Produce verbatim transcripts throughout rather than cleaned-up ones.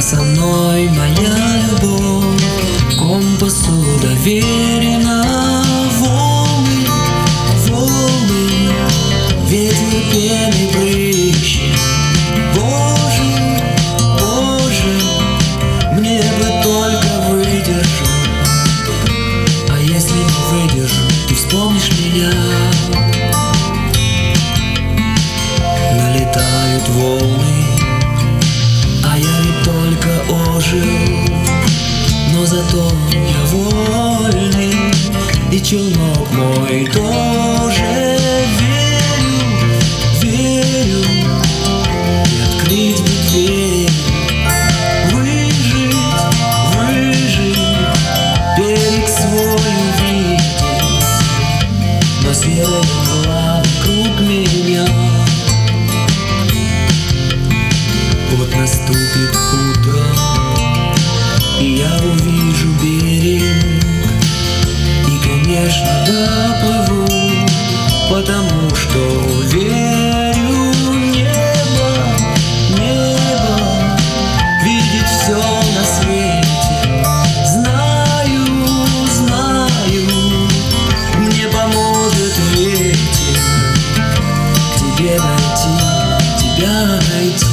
со мной моя любовь, компасу доверена. Волны, волны, ветер пены брызжет. Боже, Боже, мне бы только выдержать. А если не выдержу, ты вспомнишь меня. Налетают волны, а я ведь только ожил. Но зато я вольный, и челнок мой тоже. Верю, верю, и открыть бы дверь, выжить, выжить, берег свой увидеть. Но серая мгла вокруг меня. Вот наступит утро, и я увижу берег, и, конечно, доплыву, потому что верю. Небо, небо видит все на свете. Знаю, знаю, мне поможет ветер к тебе найти, тебя найти.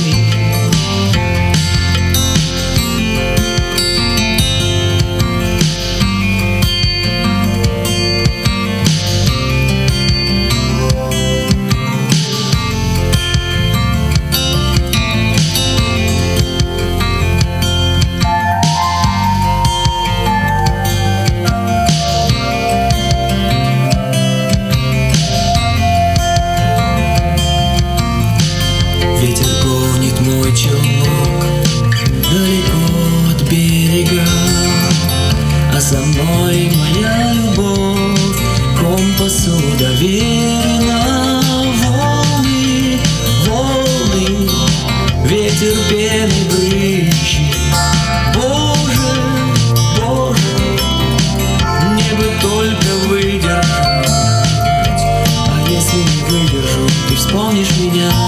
Ветер гонит мой челнок далеко от берега, а со мной моя любовь компасу доверена. Волны, волны, ветер пены брызжет. Боже, Боже, мне бы только выдержать. А если не выдержу, ты вспомнишь меня.